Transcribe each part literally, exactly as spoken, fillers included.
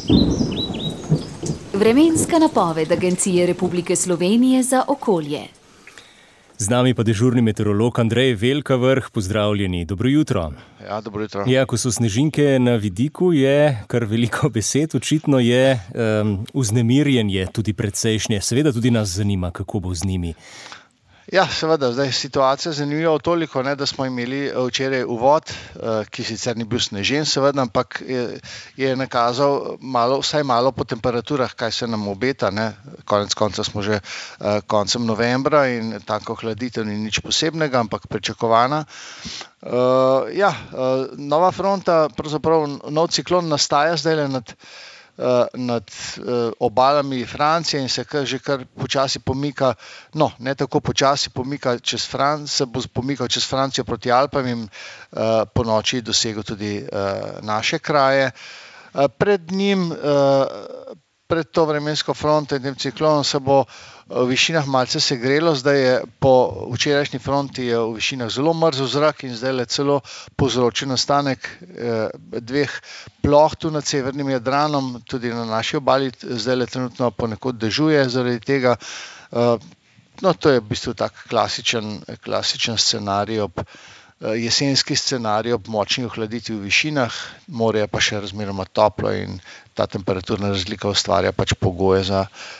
Vremenska napoved Agencije Republike Slovenije za okolje. Z nami pa dežurni meteorolog Andrej Velkavrh. Pozdravljeni, dobro jutro. Ja, dobro jutro. Ja, ko so snežinke na vidiku, je kar veliko besed. Očitno je um, vznemirjenje tudi precejšnje. Seveda tudi nas zanima, kako bo z njimi. Ja, seveda, zdaj situacija zanimiva toliko, ne, da smo imeli včeraj uvod, ki sicer ni bil snežen, seveda, ampak je, je nakazal malo, vsaj malo po temperaturah, kaj se nam obeta. Ne. Konec konca smo že uh, koncem novembra in tako hladitev ni nič posebnega, ampak pričakovana. Uh, ja, uh, nova fronta, pravzaprav nov ciklon nastaja zdaj le nad nad obalami Francije in se kar, že kar počasi pomika, no, ne tako počasi pomika čez Francijo, se bo pomikal čez Francijo proti Alpam in uh, po noči dosegel tudi uh, naše kraje. Uh, pred njim, uh, pred to vremensko fronto in tem ciklonom se bo v višinah malce segrelo, zdaj je po včerajšnji fronti je v višinah zelo mrzel zrak in zdaj le celo povzročil nastanek eh, dveh ploh tu nad severnim Jadranom, tudi na naši obali zdaj le trenutno ponekod dežuje zaradi tega. Eh, no, to je v bistvu tak klasičen, klasičen scenarij ob jesenski scenarij ob močni ohladitvi v višinah, morje pa še razmeroma toplo in ta temperaturna razlika ustvarja pač pogoje za,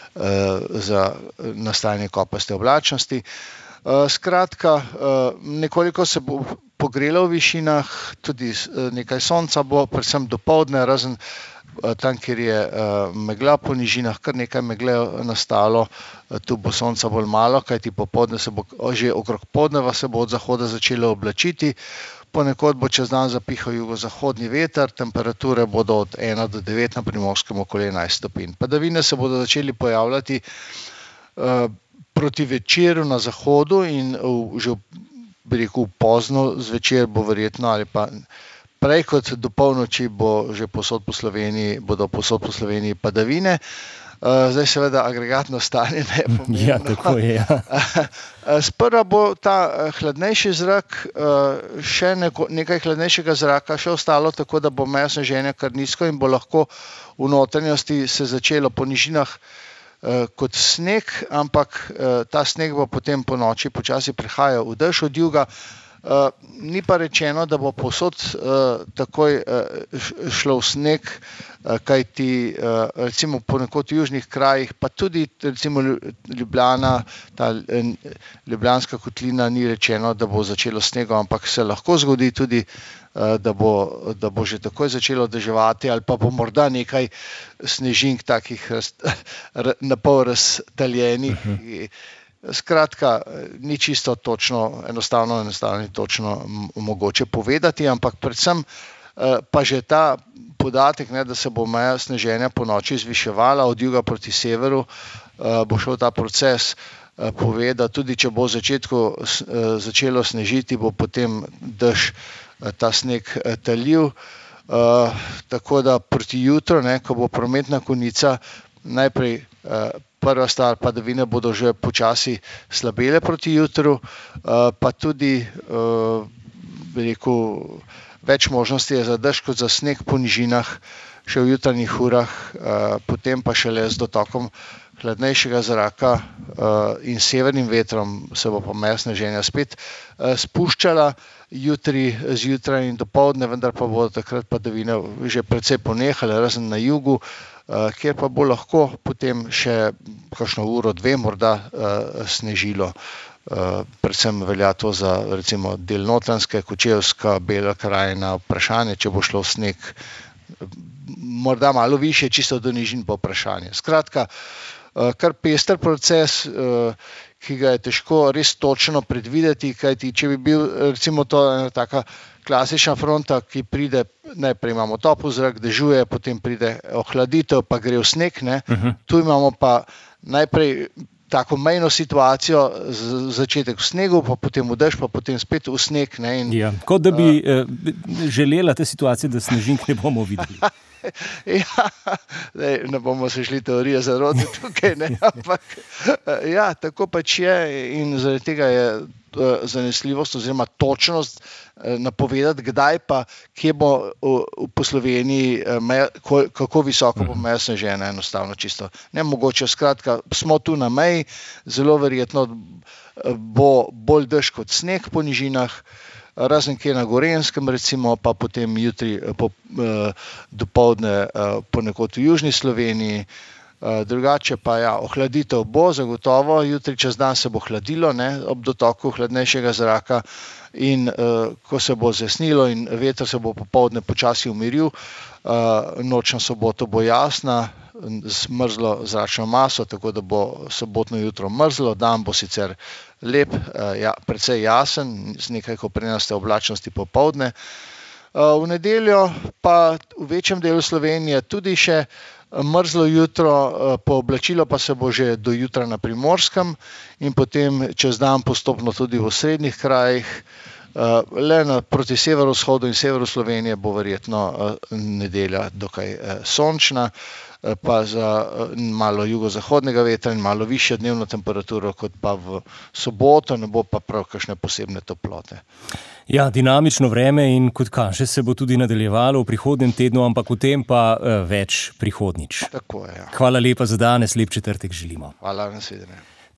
za nastajanje kopaste oblačnosti. Skratka, nekoliko se bo pogrelo v višinah, tudi nekaj sonca bo, predvsem dopoldne, razen tam, kjer je megla po nižinah, kar nekaj megle nastalo, tu bo sonca bolj malo, kajti popoldne se bo, že okrog poldneva se bo od zahoda začelo oblačiti, ponekod bo čez dan zapihal jugozahodni veter, temperature bodo od ena do devet, na Primorskem okoli enajst stopinj. Padavine se bodo začeli pojavljati uh, proti večeru na zahodu in v, že bi rekel pozno zvečer bo verjetno ali pa prej kot do polnoči bo že povsod po Sloveniji, bodo povsod po Sloveniji padavine. Zdaj seveda agregatno stanje ne je pomembno. Ja, tako je, ja. Sprva bo ta hladnejši zrak, še neko, nekaj hladnejšega zraka še ostalo, tako da bo meja sneženja kar nizko in bo lahko v notranjosti se začelo po nižinah kot sneg, ampak ta sneg bo potem po noči počasi prehajal v dež od juga. Uh, ni pa rečeno, da bo povsod uh, takoj uh, šlo v sneg, uh, kajti uh, recimo ponekod v južnih krajih, pa tudi recimo Ljubljana, ta uh, Ljubljanska kotlina, ni rečeno, da bo začelo snegom, ampak se lahko zgodi tudi, uh, da, bo, da bo že takoj začelo deževati ali pa bo morda nekaj snežink takih raz, na pol raztaljenih. Uh-huh. Skratka, ni čisto točno, enostavno, enostavno ni točno mogoče povedati, ampak predvsem pa že ta podatek, ne, da se bo meja sneženja po noči zviševala od juga proti severu, bo šel ta proces poveda, tudi če bo v začetku začelo snežiti, bo potem dež ta sneg talil, tako da proti jutru, ne, ko bo prometna konica, najprej prva stvar, padavine bodo že počasi slabele proti jutru, pa tudi, bi rekel, več možnosti je za dež kot za sneg po nižinah, še v jutranjih urah, potem pa šele z dotokom hladnejšega zraka in severnim vetrom se bo pa meja sneženja spet spuščala jutri, zjutraj in dopoldne, vendar pa bodo takrat padavine že precej ponehale, razen na jugu, kjer pa bo lahko potem še kakšno uro, dve morda snežilo. Predvsem velja to za recimo del Notranjske, Kočevska, Bela krajina, vprašanje, če bo šlo v sneg, morda malo višje, čisto do nižin bo vprašanje. Skratka, kar pester proces, ki ga je težko res točno predvideti, kajti če bi bil recimo to ena taka klasična fronta, ki pride, najprej imamo topel zrak, dežuje, potem pride ohladitev, pa gre v sneg, ne. Uh-huh. Tu imamo pa najprej tako mejno situacijo, začetek v snegu, pa potem v dež, pa potem spet v sneg, ne. In, ja, kot da bi uh, želela te situacije, da snežink ne bomo videli. Ja, ne bomo se šli teorije zarote tukaj, ne, ampak ja, tako pač je in zaradi tega je zanesljivost oziroma točnost napovedati, kdaj pa, kje bo po Sloveniji, kako visoko bo meja sneženja, enostavno čisto nemogoče. Skratka, smo tu na meji, zelo verjetno bo bolj dež kot sneg po nižinah, razen kje na Gorenjskem, recimo, pa potem jutri po, dopoldne ponekod v južni Sloveniji. Drugače pa ja, ohladitev bo zagotovo, jutri čez dan se bo hladilo, ne, ob dotoku hladnejšega zraka in uh, ko se bo zjasnilo in veter se bo popoldne počasi umiril, uh, noč na soboto bo jasna, z mrzlo zračno maso, tako da bo sobotno jutro mrzlo, dan bo sicer lep, uh, ja, precej jasen, z nekaj koprenaste oblačnosti popoldne. Uh, v nedeljo pa v večjem delu Slovenije tudi še mrzlo jutro, pooblačilo pa se bo že do jutra na Primorskem in potem čez dan postopno tudi v osrednjih krajih. Le na proti severovzhodu in severu Slovenije bo verjetno nedelja dokaj sončna, pa za malo jugozahodnega vetra in malo višjo dnevno temperaturo, kot pa v soboto, ne bo pa prav kakšne posebne toplote. Ja, dinamično vreme in kot kaže se bo tudi nadaljevalo v prihodnjem tednu, ampak v tem pa uh, več prihodnjič. Tako je, ja. Hvala lepa za danes, lep četrtek želimo. Hvala, nasvidenje.